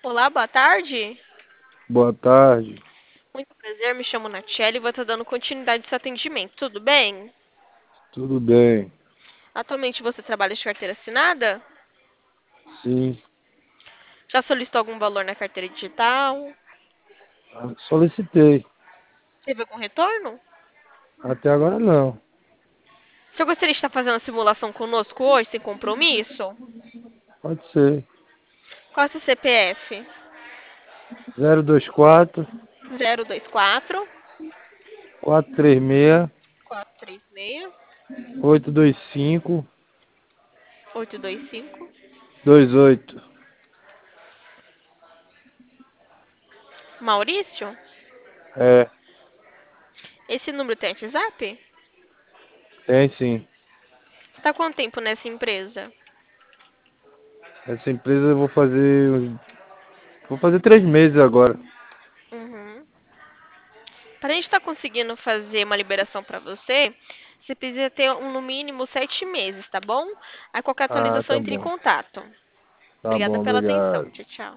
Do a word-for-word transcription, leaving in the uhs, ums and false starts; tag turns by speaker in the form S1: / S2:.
S1: Olá, boa tarde.
S2: Boa tarde.
S1: Muito prazer, me chamo Natiele e vou estar dando continuidade ao seu atendimento. Tudo bem?
S2: Tudo bem?
S1: Atualmente você trabalha de carteira assinada?
S2: Sim.
S1: Já solicitou algum valor na carteira digital?
S2: Ah, solicitei.
S1: Teve algum retorno?
S2: Até agora não.
S1: Você gostaria de estar fazendo a simulação conosco hoje, sem compromisso?
S2: Pode ser.
S1: Qual é o seu C P F?
S2: zero dois quatro,
S1: zero dois quatro,
S2: quatro três seis,
S1: quatro três seis,
S2: oito dois cinco,
S1: oito dois cinco.
S2: dois oito.
S1: Maurício?
S2: É,
S1: Esse número tem WhatsApp?
S2: tem sim.
S1: Você está há quanto tempo nessa empresa?
S2: Essa empresa eu vou fazer. uns- Vou fazer três meses agora.
S1: Uhum. Para a gente estar conseguindo fazer uma liberação para você, você precisa ter um, no mínimo sete meses, tá bom? A qualquer
S2: Ah,
S1: atualização
S2: tá
S1: entre em
S2: bom.
S1: contato.
S2: Tá
S1: Obrigada
S2: bom,
S1: pela atenção.
S2: obrigado.
S1: Tchau, tchau.